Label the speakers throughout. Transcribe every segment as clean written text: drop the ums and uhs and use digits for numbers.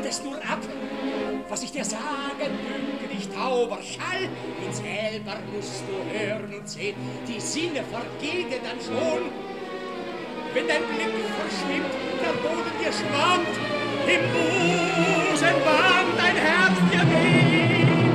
Speaker 1: es nur ab, was ich dir sagen dünke, dich tauber Schall. Ihn selber musst du hören und sehen, die Sinne vergehen dir dann schon. Wenn dein Blick verschwimmt, der Boden dir schwammt, im Busen warm dein Herz dir weht,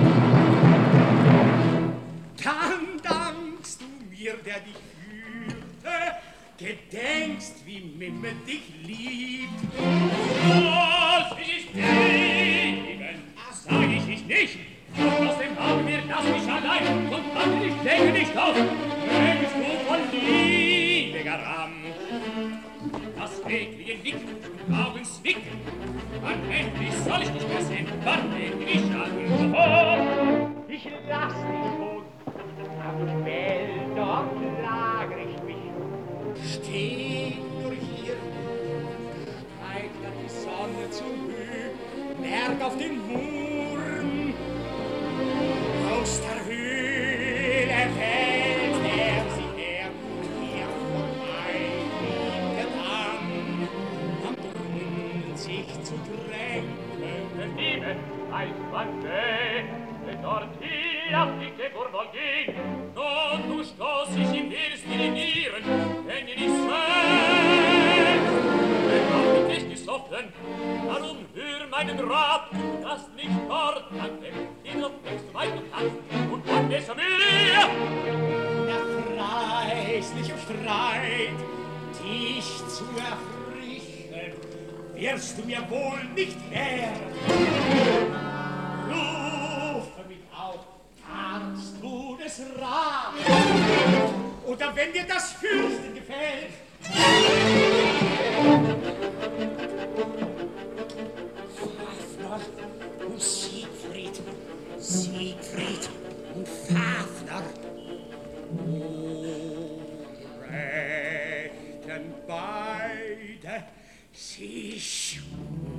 Speaker 1: dann dankst du mir, der dich führte, gedenkst, wie Mimme dich liebt.
Speaker 2: Was ich lieben, sag ich nicht. Aus dem Auge mir das nicht allein, und kann ich denke nicht auf, denkst du von Liebe gerannt. Das eklige Nick, Augen zwicken, wann endlich soll ich dich mehr sehen, wann endlich an. Oh,
Speaker 1: ich lass dich schon, am Feld, dort lager ich mich. Steh nur hier, steigt dann die Sonne zu Höhe, Berg auf den Murren. Aus der Höhle fällt er sich her, hier vorbei bietet an, am Brunnen sich zu tränken.
Speaker 2: Liebe, heißt man denn dorthin lass dich der Bourbon gehen, und du stoß ich ihm wirst in die Nieren, wenn ihr nicht seid. Wenn auch nicht ist offen, darum hör meinen Rat, du hast nicht dort an dem, den auf denkst du weit und kannst, und dann besser mir.
Speaker 1: Der preisliche Streit, dich zu erfrischen, wirst du mir wohl nicht wehren. Rufe mich auf, kannst du des Rat, oder wenn dir das Fürchten gefällt. Fafner und Siegfried, Siegfried und Fafner. Rechten beide sich